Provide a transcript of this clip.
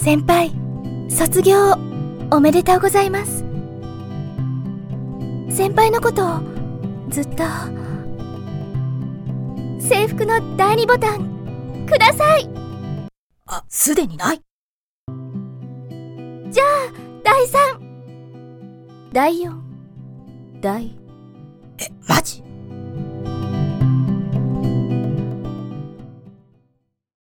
先輩、卒業おめでとうございます。先輩のことをずっと。制服の第2ボタンください。 あ、すでにない。 じゃあ第3、第4、 マジ？